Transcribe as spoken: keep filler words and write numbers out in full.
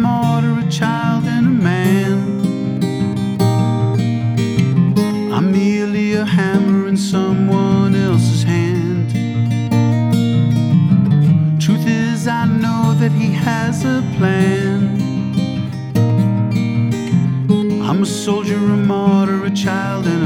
martyr, a child and a man. I'm merely a hammer in someone else's hand. Truth is, I know that he has a plan. I'm a soldier, a martyr, a child and